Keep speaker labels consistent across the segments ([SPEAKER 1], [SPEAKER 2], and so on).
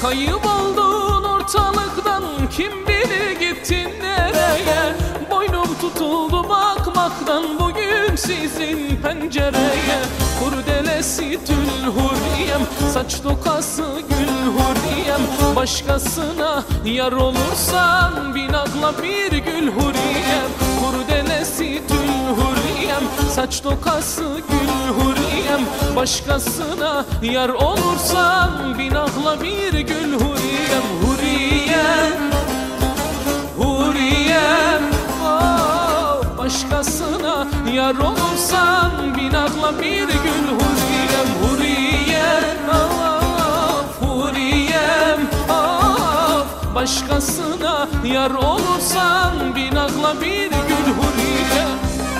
[SPEAKER 1] Kayboldun ortalıktan, kim bilir gittin nereye? Boynum tutuldu bakmaktan bugün sizin pencereye. Kurdelesi tül hurriyem, saç dokası gül hurriyem. Başkasına yar olursan bin akla bir gül hurriyem. Kurdelesi tül hurriyem, saç dokası gül hurriyem. Başkasına yar olursan bin akla bir gül hurriyem. Hurriyem, hurriyem, oh. Başkasına yar olursan bin akla bir gül hurriyem. Hurriyem, oh, hurriyem, oh. Başkasına yar olursan bin akla bir gül hurriyem.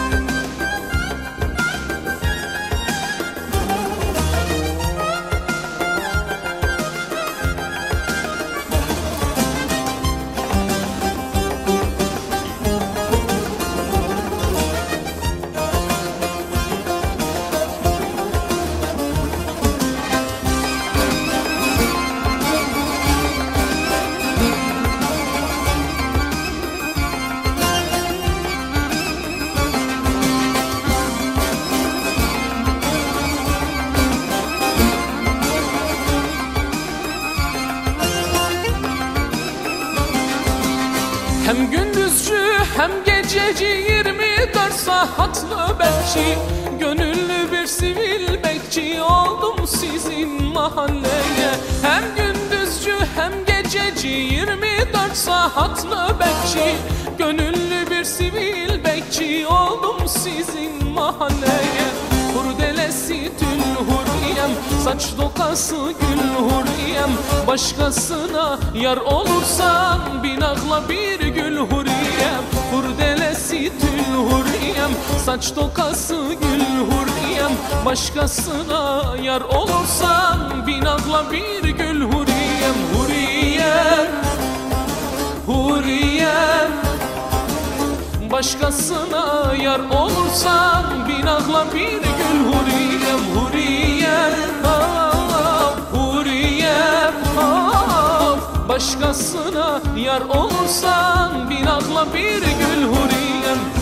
[SPEAKER 1] Hem gündüzcü hem gececi 24 saat nöbetçi. Gönüllü bir sivil bekçi oldum sizin mahalleye. Hem gündüzcü hem gececi 24 saat nöbetçi. Gönüllü bir sivil bekçi oldum sizin mahalleye. Kurdelesi tül hurriyem, saç dokası gül hurriyem. Başkasına yar olursan bin akla bir gül hurriyem. Kurdelesi tül hurriyem, saç dokası gül hurriyem. Başkasına yar olursan bin akla bir gül hurriyem. Hurriyem, hurriyem. Başkasına yar olursan bin akla bir gül hurriyem. Hurriyem, ah, hurriyem, ah. Başkasına yar olursan bin akla bir gül hurriyem.